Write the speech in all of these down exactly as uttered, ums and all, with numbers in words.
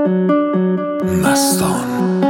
مستان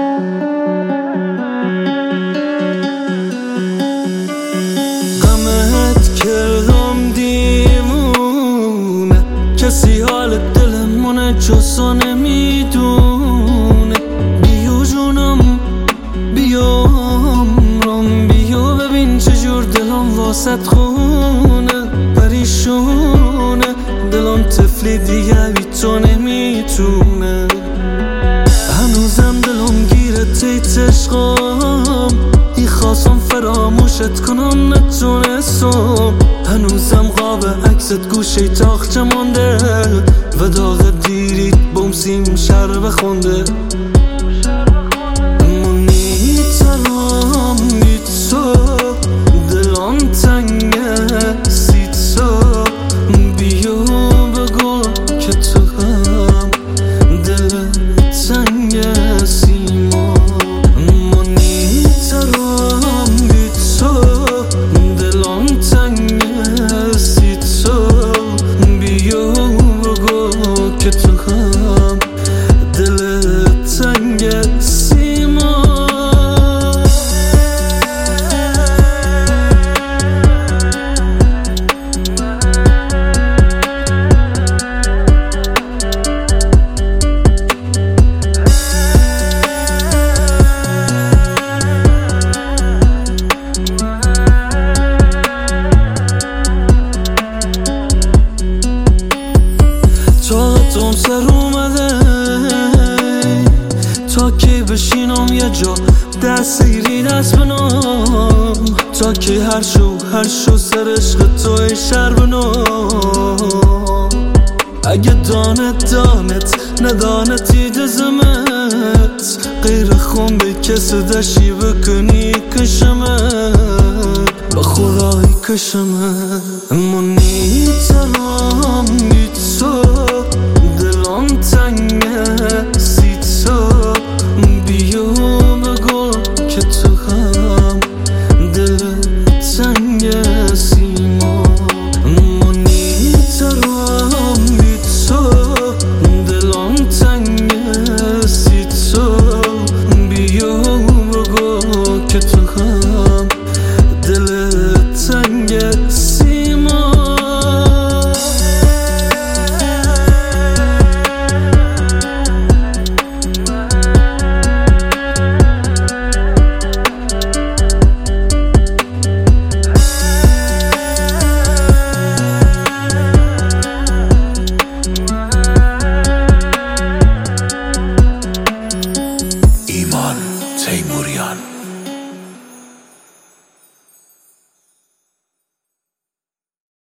غمت کردم دیوونه، کسی حال دلمونه جزا نمیدونه. بیو جونم بیو عمرم، بیو ببین چجور دلم واسط خونه. پریشونه دلم طفلی دیگه بی تو نمیتونه. هنوزم دلم گیره تیت عشقم، ای خواستم فراموشت کنم نتونستم. هنوزم قاب عکست گوشه تاخچه مانده و داغ دیریت بوم سیم شر بخونده. منی ترام بی تو دلم تنگه سی تو. بیو بگو که تو هم دل تنگه سیما. منی ترام بی تو دلم تنگه سی تو. بیو بگو که تو هم دل تنگه سیما. طاقتم سر اومده تا کی بشینم یه جا دستگیری دست بنام. تا کی هر شو هر شو سر عشق توی شر بنام. اگه دانت دانت ندانتی دزمت، غیر خون به کس دشی بکنی کشمت، به خدای کشمت. منی ترام